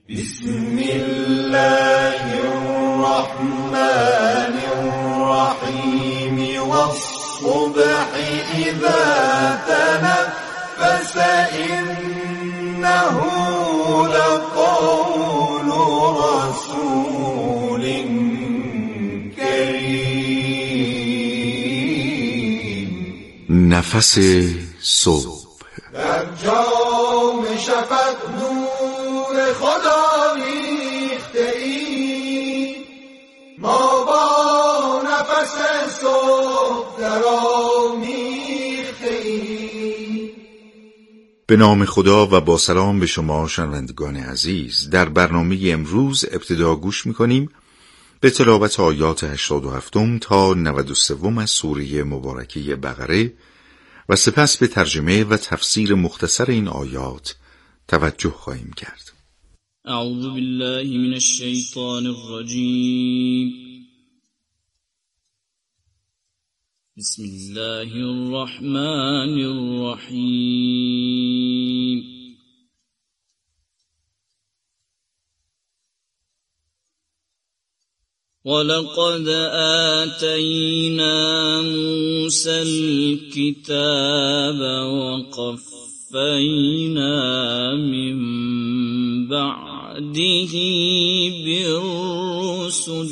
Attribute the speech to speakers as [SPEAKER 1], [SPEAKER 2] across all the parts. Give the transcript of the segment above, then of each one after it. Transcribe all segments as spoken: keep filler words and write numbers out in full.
[SPEAKER 1] بسم الله الرحمن الرحيم والصبح إذا تنفس إنه لقول رسول كريم.
[SPEAKER 2] نفس صبح
[SPEAKER 1] در جام شفق نور خدا ریخته ای، ما با نفس صبح در آمیخته ای.
[SPEAKER 2] به نام خدا و با سلام به شما شنوندگان عزیز. در برنامه امروز ابتدا گوش می‌کنیم به تلاوت آیات هشتاد و هفت تا نود و سه از سوره مبارکه بقره و سپس به ترجمه و تفسیر مختصر این آیات توجه خواهیم کرد.
[SPEAKER 3] اعوذ بالله من الشیطان الرجیم. بسم الله الرحمن الرحیم. ولقد آتينا موسى الكتاب وقفينا من بعده بالرسل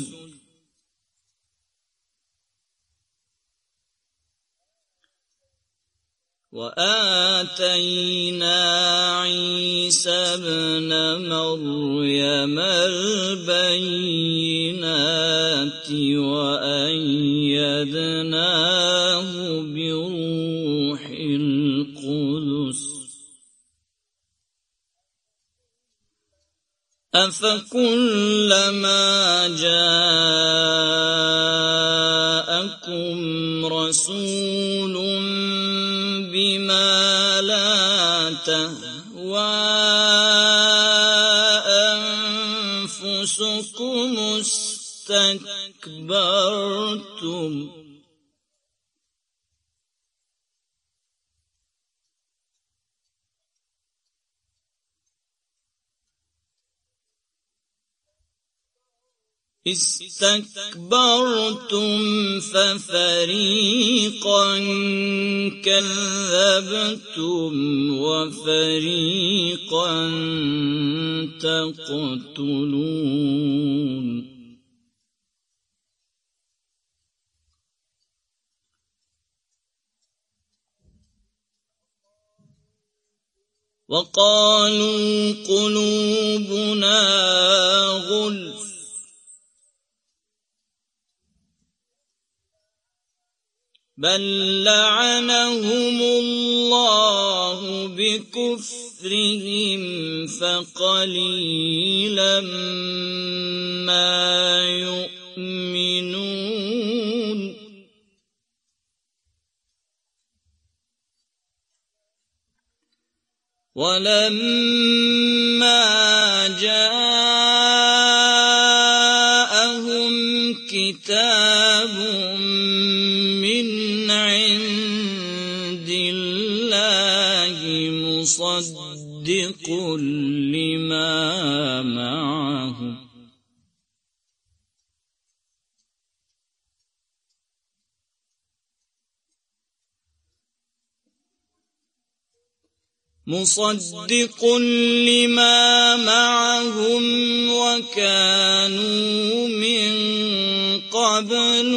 [SPEAKER 3] وآتينا عيسى ابن مريم البينات وأيدناه بروح القدس أفكلما جاءكم رسول بما لا تهوى أنفسكم استكبرتم استكبرتم ففريقا كذبتم وفريقا تقتلون. وقالوا قلوبنا غلف بل لعنهم الله بكفرهم فقليلا ما يؤمنون. ولما جاءهم كتاب من عند الله مصدق لما معهم مصدق لما معهم وكانوا من قبل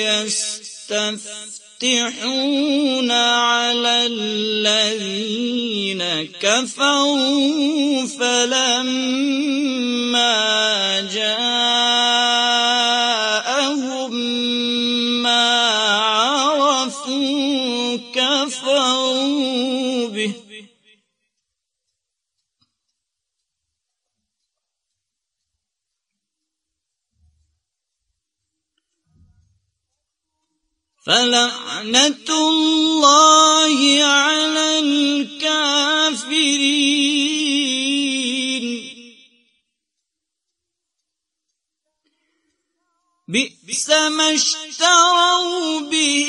[SPEAKER 3] يستفتحون على الذين كفروا فلما جاءهم ما عرفوا كفروا به فلعنة الله على الكافرين. بئس ما اشتروا به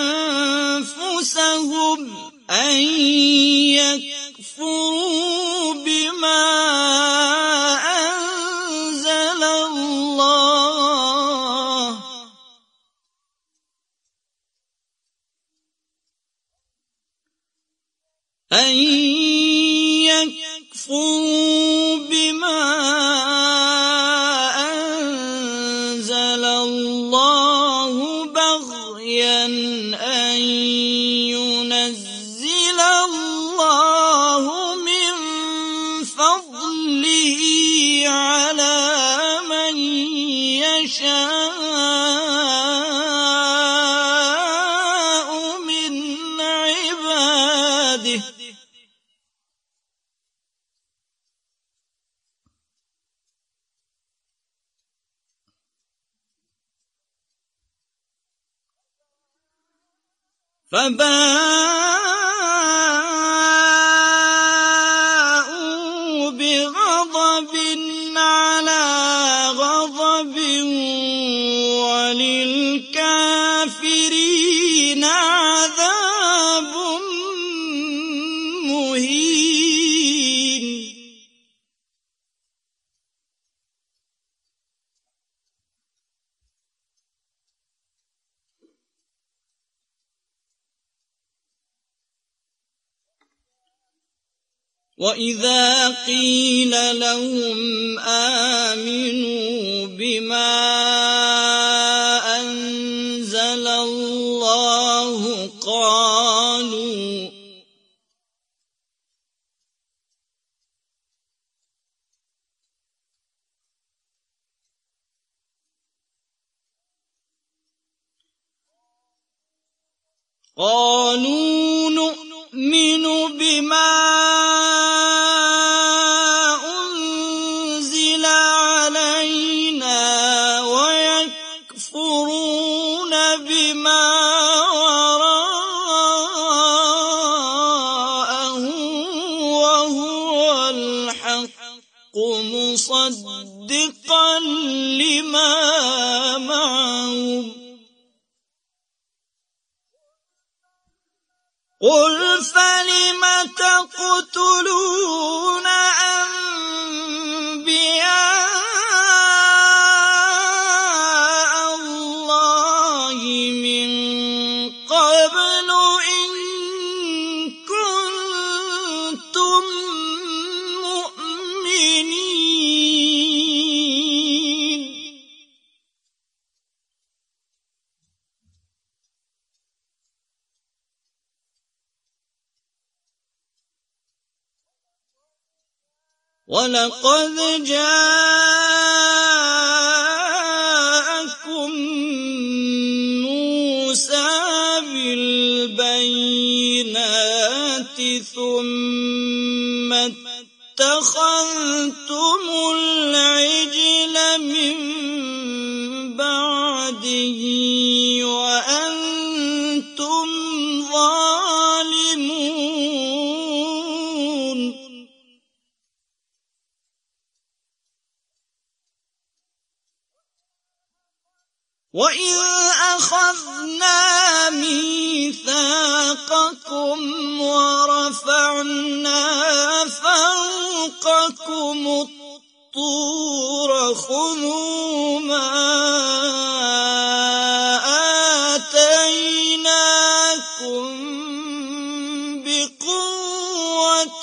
[SPEAKER 3] أنفسهم أن يكفروا فباءوا بغضب على غضب وللكافرين عذاب مهين. وَإِذَا قِيلَ لَهُمْ آمِنُوا بِمَا أَنزَلَ اللَّهُ قَالُوا قالوا نؤمن بما أنزل علينا ويكفرون بما وراءه وهو الحق مصدقا لما معهم. قل فلم تقتلون أنبياء الله من قبل إن كنتم مؤمنين. وَلَقَدْ جَاءَكُم مُوسَى بِالْبَيِّنَاتِ ثُمَّ اتَّخَذْتُمُ الْعِجْلَ مِن بَعْدِهِ وَأَنتُمْ ظَالِمُونَ. وَإِذْ أَخَذْنَا مِيثَاقَكُمْ وَرَفَعْنَا فَوْقَكُمُ الطُّورَ خُذُوا مَا آتَيْنَاكُمْ بِقُوَّةٍ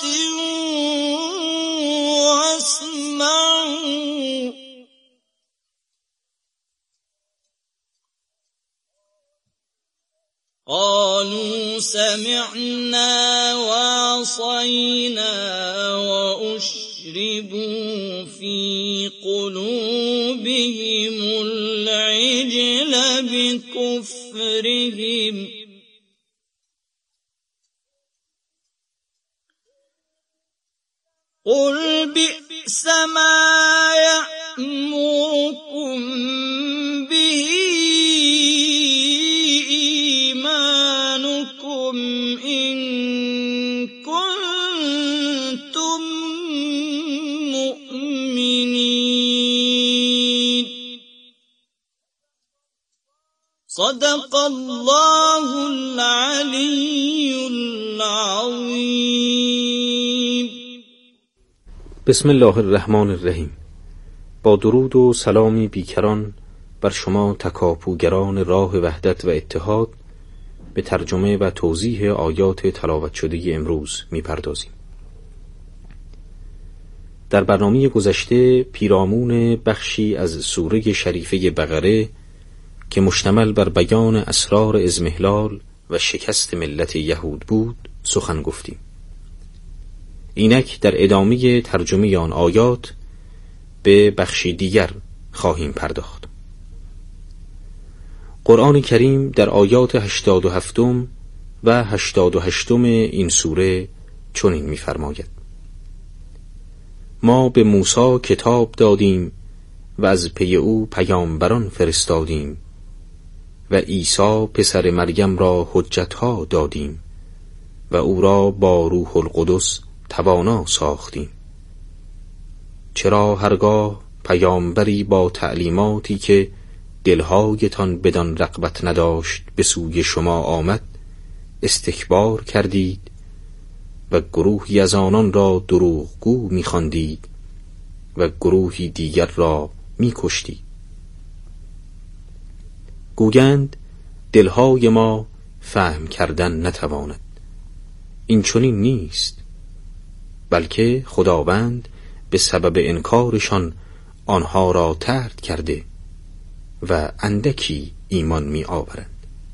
[SPEAKER 3] وَاسْمَعُوا. قالوا سمعنا وعصينا وأشربوا في قلوبهم العجل بكفرهم. قل بئس ما يأمركم به إيمانكم إن كنتم مؤمنين. صدق الله العلي العظيم.
[SPEAKER 4] بسم الله الرحمن الرحیم. با درود و سلامی بیکران بر شما تکاپوگران راه وحدت و اتحاد به ترجمه و توضیح آیات تلاوت شده امروز می‌پردازیم. در برنامه گذشته پیرامون بخشی از سوره شریفه بقره که مشتمل بر بیان اسرار اضمحلال و شکست ملت یهود بود سخن گفتیم. اینک در ادامه ترجمه آن آیات به بخشی دیگر خواهیم پرداخت. قرآن کریم در آیات هشتاد و هفتم و هشتاد و هشتم این سوره چنین می‌فرماید: ما به موسی کتاب دادیم و از پی او پیامبران فرستادیم و عیسی پسر مریم را حجتها دادیم و او را با روح القدس توانا ساختیم. چرا هرگاه پیامبری با تعلیماتی که دلهایتان بدان رغبت نداشت به سوی شما آمد استکبار کردید و گروهی از آنان را دروغگو می‌خواندید و گروهی دیگر را می‌کشتید؟ گویند دلهای ما فهم کردن نتواند. این چنین نیست، بلکه خداوند به سبب انکارشان آنها را طرد کرده و اندکی ایمان می آورند.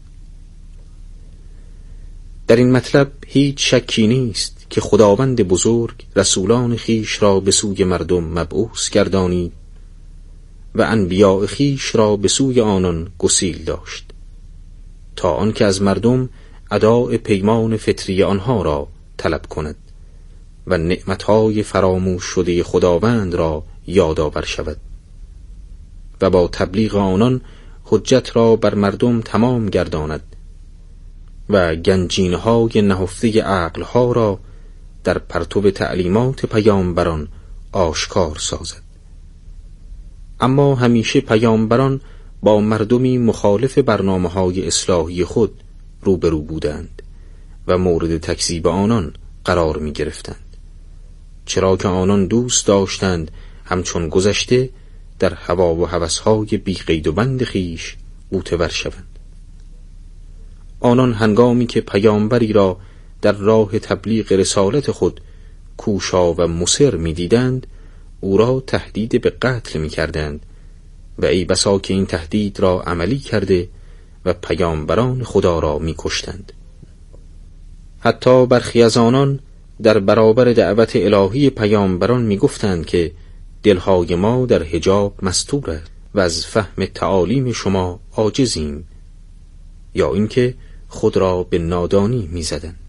[SPEAKER 4] در این مطلب هیچ شکی نیست که خداوند بزرگ رسولان خیش را به سوی مردم مبعوث گردانید و انبیاء خیش را به سوی آنان گسیل داشت تا آنکه از مردم اداء پیمان فطری آنها را طلب کند و نعمتهای فراموش شده خداوند را یادآور شود و با تبلیغ آنان حجت را بر مردم تمام گرداند و گنجینه‌های نهفته عقلها را در پرتو تعلیمات پیامبران آشکار سازد. اما همیشه پیامبران با مردمی مخالف برنامه‌های اصلاحی خود روبرو بودند و مورد تکذیب آنان قرار می گرفتند، چرا که آنان دوست داشتند همچون گذشته در هوا و هوس‌های بی قید و بند خیش غوطه‌ور شوند. آنان هنگامی که پیامبری را در راه تبلیغ رسالت خود کوشا و مصر می دیدند او را تهدید به قتل می کردند و ای بسا که این تهدید را عملی کرده و پیامبران خدا را می کشتند. حتی برخی از آنان در برابر دعوت الهی پیامبران می گفتند که دلهای ما در حجاب مستور است و از فهم تعالیم شما عاجزیم، یا اینکه خود را به نادانی می زدند.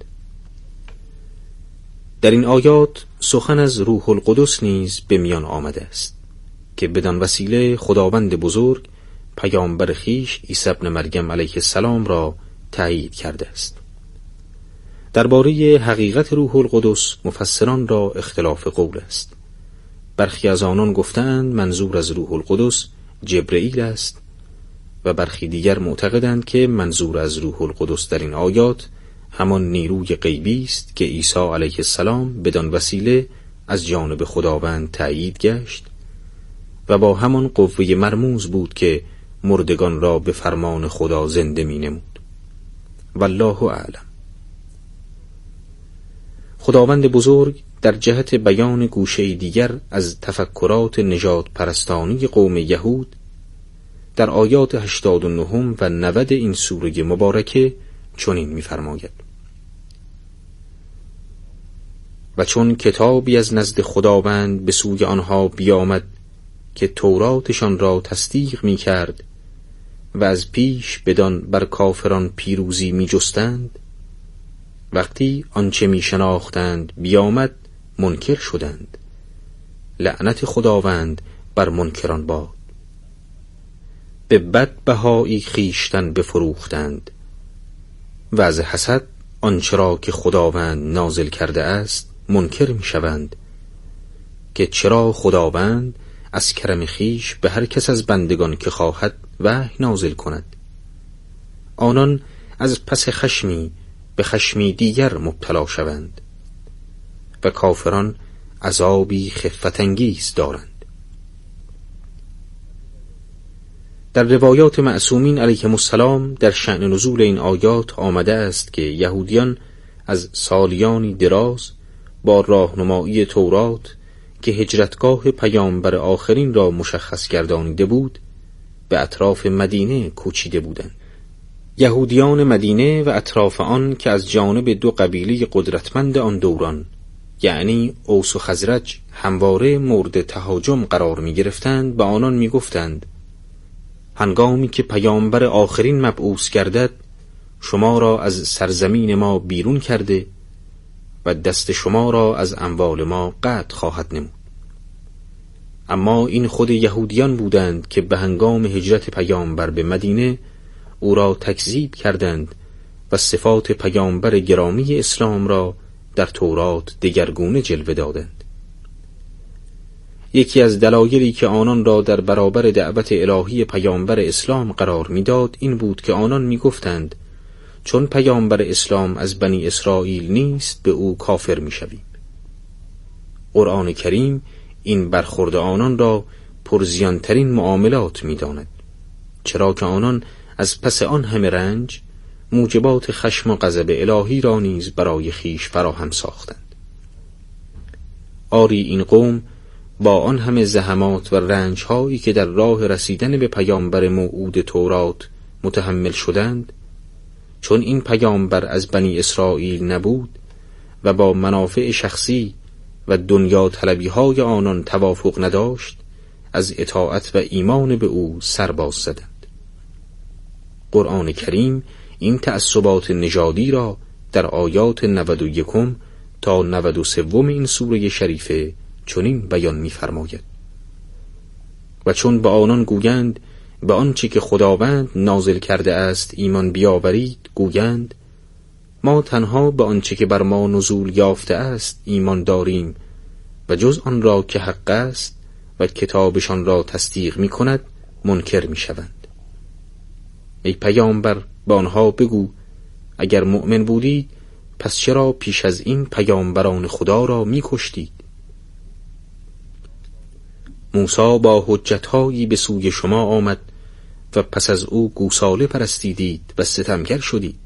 [SPEAKER 4] در این آیات سخن از روح القدس نیز به میان آمده است که بدان وسیله خداوند بزرگ پیامبر خیش عیسی ابن مریم علیه السلام را تأیید کرده است. درباره حقیقت روح القدس مفسران را اختلاف قول است. برخی از آنان گفتند منظور از روح القدس جبرئیل است و برخی دیگر معتقدند که منظور از روح القدس در این آیات همان نیروی غیبی است که عیسی علیه السلام بدان وسیله از جانب خداوند تأیید گشت و با همان قوه مرموز بود که مردگان را به فرمان خدا زنده می نمود. والله اعلم. خداوند بزرگ در جهت بیان گوشه دیگر از تفکرات نژاد پرستانی قوم یهود در آیات هشتاد و نه و نود این سوره مبارکه چنین می‌فرماید: و چون کتابی از نزد خداوند به سوی آنها بیامد که توراتشان را تصدیق می‌کرد و از پیش بدان بر کافران پیروزی می‌جستند، وقتی آنچه می‌شناختند بیامد منکر شدند. لعنت خداوند بر منکران باد. به بد بهایی خیشتن بفروختند و از حسد آنچه را که خداوند نازل کرده است منکر می‌شوند که چرا خداوند از کرم خیش به هر کس از بندگان که خواهد وحی نازل کند. آنان از پس خشمی به خشمی دیگر مبتلا شوند و کافران عذابی خفت انگیز دارند. در روایات معصومین علیهم السلام در شأن نزول این آیات آمده است که یهودیان از سالیانی دراز با راهنمایی تورات که هجرتگاه پیامبر آخرین را مشخص گردانیده بود به اطراف مدینه کوچیده بودند. یهودیان مدینه و اطراف آن که از جانب دو قبیله قدرتمند آن دوران یعنی اوس و خزرج همواره مورد تهاجم قرار می گرفتند، به آنان می گفتند هنگامی که پیامبر آخرین مبعوث گردد شما را از سرزمین ما بیرون کرده و دست شما را از اموال ما قطع خواهد نمود. اما این خود یهودیان بودند که به هنگام هجرت پیامبر به مدینه او را تکذیب کردند و صفات پیامبر گرامی اسلام را در تورات دگرگونه جلوه دادند. یکی از دلایلی که آنان را در برابر دعوت الهی پیامبر اسلام قرار میداد این بود که آنان میگفتند چون پیامبر اسلام از بنی اسرائیل نیست به او کافر میشویم. قرآن کریم این برخورد آنان را پرزیانترین معاملات میداند، چرا که آنان از پس آن همه رنج موجبات خشم و غضب الهی را نیز برای خیش فراهم ساختند. آری این قوم با آن همه زحمات و رنج‌هایی که در راه رسیدن به پیامبر موعود تورات متحمل شدند، چون این پیامبر از بنی اسرائیل نبود و با منافع شخصی و دنیا طلبی های آنان توافق نداشت، از اطاعت و ایمان به او سر باز زدند. قرآن کریم این تعصبات نژادی را در آیات نود و یک تا نود و سه این سوره شریفه چنین بیان می‌فرماید: و چون به آنان گویند به آنچه که خداوند نازل کرده است ایمان بیاورید، گویند ما تنها به آنچه که بر ما نزول یافته است ایمان داریم و جز آن را که حق است و کتابشان را تصدیق می کند منکر می شوند. ای پیامبر به آنها بگو اگر مؤمن بودید پس چرا پیش از این پیامبران خدا را می کشتید؟ موسی با حجتهایی به سوی شما آمد و پس از او گوساله پرستیدید و ستمگر شدید.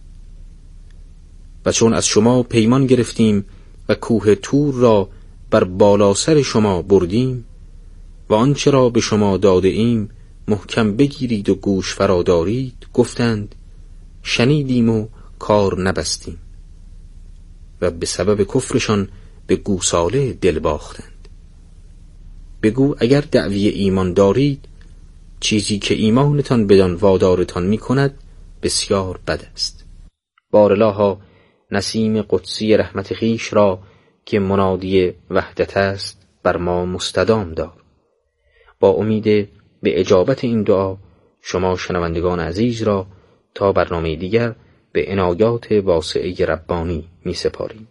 [SPEAKER 4] و چون از شما پیمان گرفتیم و کوه طور را بر بالا سر شما بردیم و آنچه را به شما داده ایم محکم بگیرید و گوش فرا دارید، گفتند شنیدیم و کار نبستیم و به سبب کفرشان به گوساله دل باختند. بگو اگر دعوی ایمان دارید چیزی که ایمانتان بدان وادارتان می کند بسیار بد است. بارالله نسیم قدسی رحمت خیش را که منادی وحدت است بر ما مستدام دار. با امید به اجابت این دعا شما شنوندگان عزیز را تا برنامه دیگر به عنایات واسعه ربانی می سپاریم.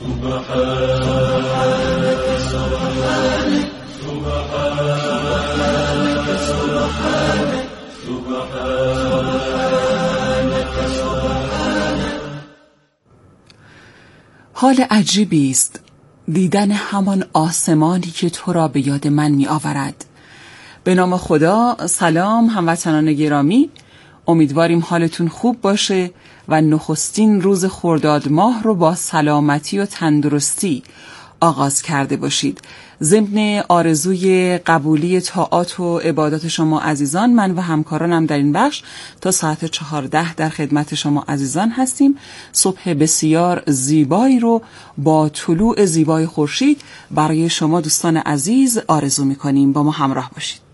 [SPEAKER 5] حال عجیبی است دیدن همان آسمانی که تو را به یاد من می آورد. به نام خدا. سلام هموطنان گرامی، امیدواریم حالتون خوب باشه و نخستین روز خرداد ماه رو با سلامتی و تندرستی آغاز کرده باشید. ضمن آرزوی قبولی طاعات و عبادات شما عزیزان، من و همکارانم در این بخش تا ساعت چهارده در خدمت شما عزیزان هستیم. صبح بسیار زیبایی رو با طلوع زیبای خورشید برای شما دوستان عزیز آرزو می‌کنیم. با ما همراه باشید.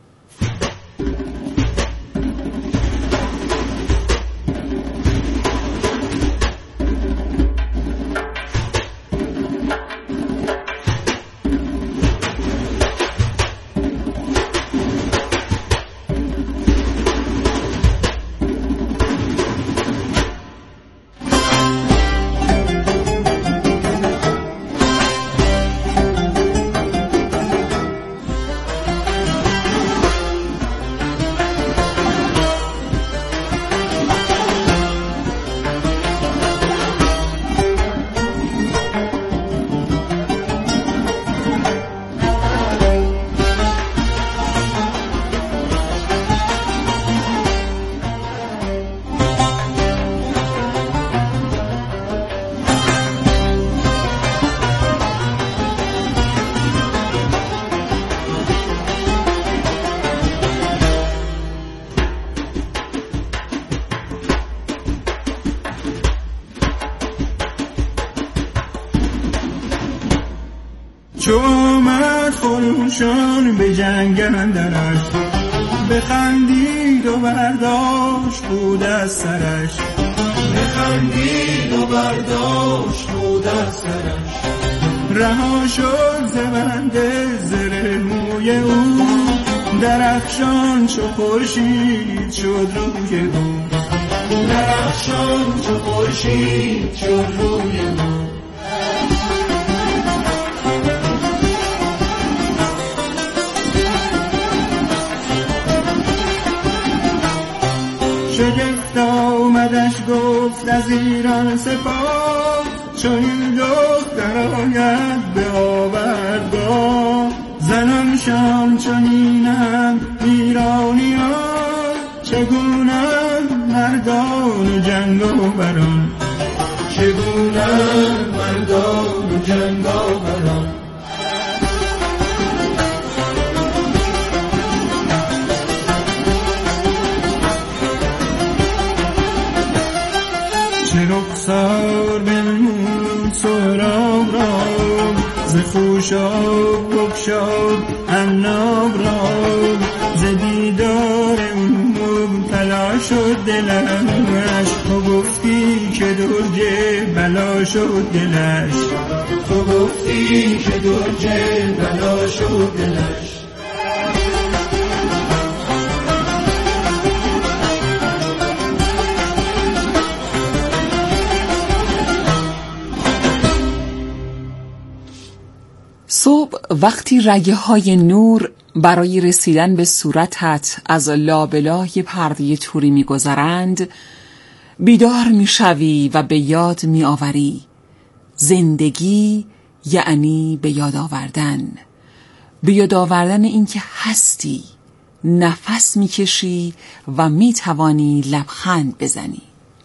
[SPEAKER 6] چو آمد خروشان به جنگ اندرش، بخندید و برداشت بود از سرش.
[SPEAKER 1] بخندید و برداشت بود از سرش.
[SPEAKER 6] رها شد ز بند زره موی او، درخشان چو خورشید شد روی او.
[SPEAKER 1] درخشان چو خورشید شد روی ما.
[SPEAKER 6] شگفت آمدش گفت از ایران سپاه، چون این دختر آید به آوردگاه. زنانشان چنینند ایرانیان، چگونند مردان و جنگاوران،
[SPEAKER 1] چگونند مردان و جنگاوران.
[SPEAKER 6] چه رخسار بنمود سهراب را، ز خوشاب بگشاد عناب را. ز دیدار اون مبتلا شد دلش، تو گفتی که درجه بلا شد دلش،
[SPEAKER 1] تو گفتی که درجه بلا شد دلش.
[SPEAKER 5] صبح وقتی رگه های نور برای رسیدن به صورتت از لابلای پرده توری می گذرند، بیدار می شوی و به یاد می آوری. زندگی یعنی به یاد آوردن، به یاد آوردن اینکه هستی، نفس می کشی و می توانی لبخند بزنی.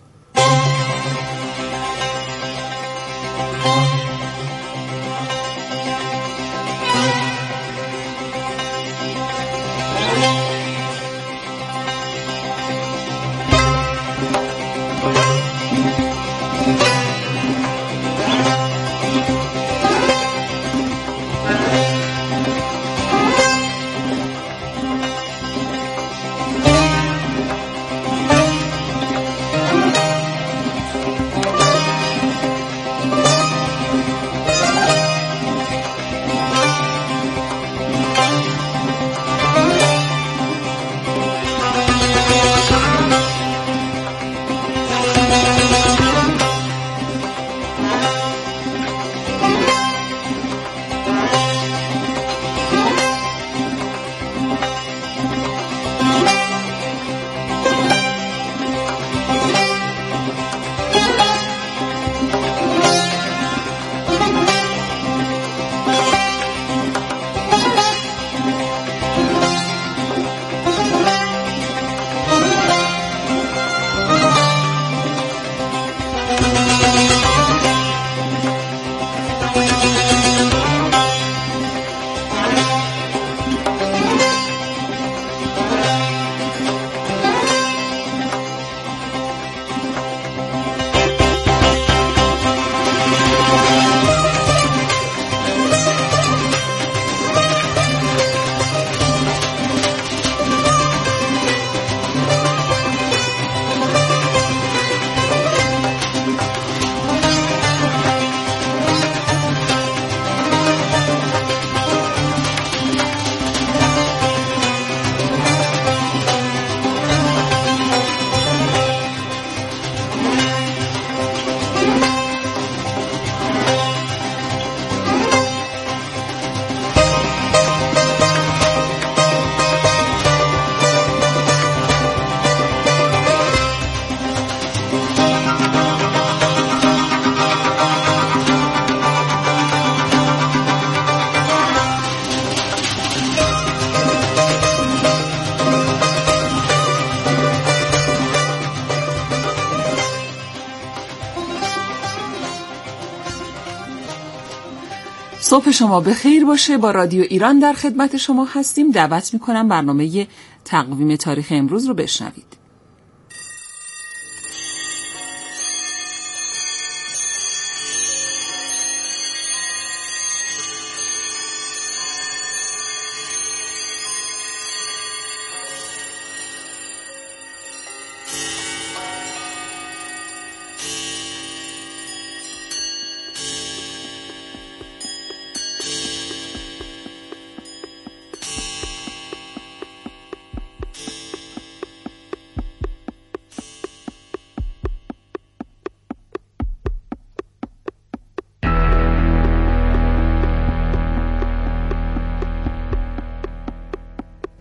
[SPEAKER 5] صبح شما بخیر باشه. با رادیو ایران در خدمت شما هستیم. دعوت میکنم برنامه تقویم تاریخ امروز رو بشنوید.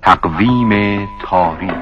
[SPEAKER 7] تقویم تاریخ.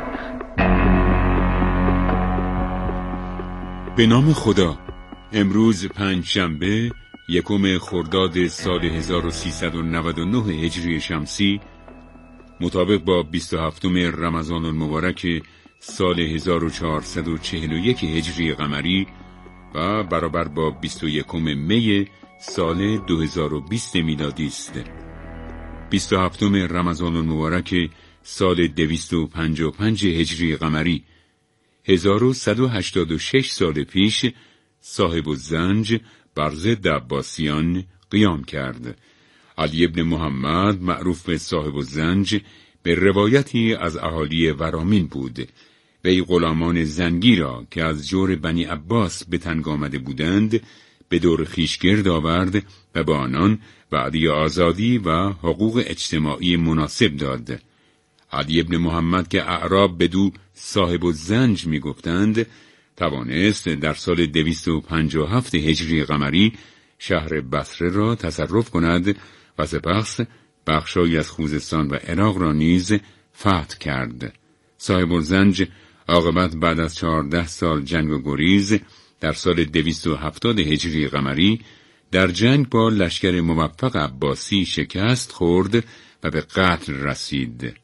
[SPEAKER 8] به نام خدا. امروز پنج شنبه یکم خرداد سال هزار و سیصد و نود و نه هجری شمسی، مطابق با بیست و هفتم رمضان المبارک سال هزار و چهارصد و چهل و یک هجری قمری و برابر با بیست و یکم می سال دو هزار و بیست میلادی است. بیست و هفتم رمضان المبارک سال دویست و پنجاه و پنج هجری قمری، هزار و صد و هشتاد و شش سال پیش صاحب الزنج بر ضد عباسیان قیام کرد. علی ابن محمد معروف به صاحب الزنج به روایتی از اهالی ورامین بود. وی غلامان زنگی را که از جور بنی عباس به تنگ آمده بودند به دور خویش گرد آورد و با آنان وعده آزادی و حقوق اجتماعی مناسب داد. علی ابن محمد که اعراب بدو صاحب الزنج می گفتند، توانست در سال دویست و پنجاه و هفت هجری قمری شهر بصره را تصرف کند و سپس بخشایی از خوزستان و عراق را نیز فتح کرد. صاحب الزنج عاقبت بعد از چهارده سال جنگ و گریز در سال دویست و هفتاد هجری قمری در جنگ با لشکر موفق عباسی شکست خورد و به قتل رسید.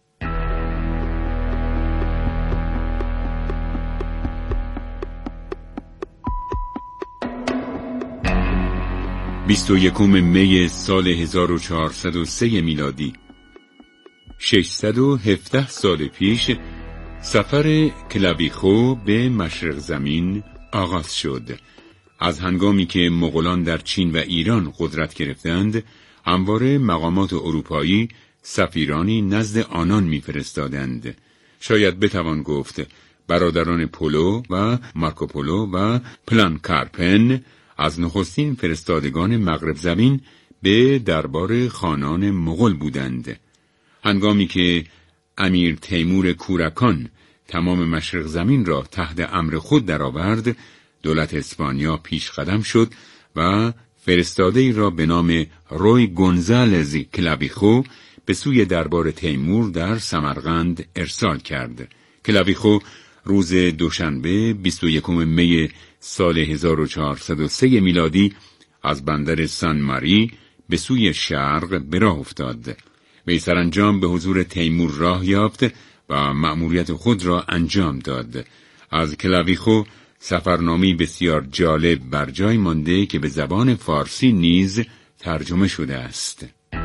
[SPEAKER 8] بیست و یکم می سال هزار و چهارصد و سه میلادی، ششصد و هفده سال پیش سفر کلابیخو به مشرق زمین آغاز شد. از هنگامی که مغولان در چین و ایران قدرت گرفتند، همواره مقامات اروپایی سفیرانی نزد آنان می‌فرستادند. شاید بتوان گفت برادران پولو و مارکوپولو و پلان کارپن از نخستین فرستادگان مغرب زمین به دربار خانان مغول بودند. هنگامی که امیر تیمور کورکان تمام مشرق زمین را تحت امر خود درآورد، دولت اسپانیا پیش قدم شد و فرستاده‌ای را به نام روی گونزالز کلابیخو به سوی دربار تیمور در سمرقند ارسال کرد. کلابیخو روز دوشنبه بیست و یکم می سال هزار و چهارصد و سه میلادی از بندر سان ماری به سوی شرق به راه افتاد. وی سرانجام به حضور تیمور راه یافت و مأموریت خود را انجام داد. از کلابیخو سفرنامه‌ای بسیار جالب بر جای مانده که به زبان فارسی نیز ترجمه شده است.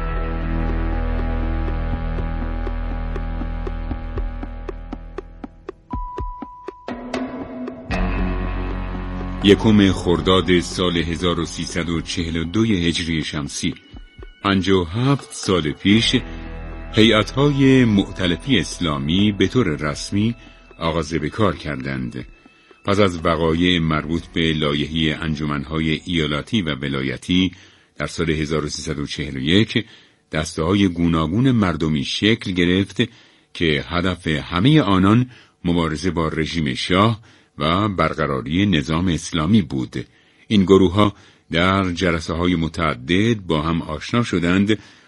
[SPEAKER 8] یکم خرداد سال هزار و سیصد و چهل و دو هجری شمسی، پنجاه و هفت سال پیش هیئت‌های مؤتلفی اسلامی به طور رسمی آغاز به کار کردند. پس از وقایع مربوط به لایحه انجمن‌های ایالتی و ولایتی در سال هزار و سیصد و چهل و یک، دسته‌های گوناگون مردمی شکل گرفت که هدف همه آنان مبارزه با رژیم شاه و برقراری نظام اسلامی بود. این گروه‌ها در جلسه‌های متعدد با هم آشنا شدند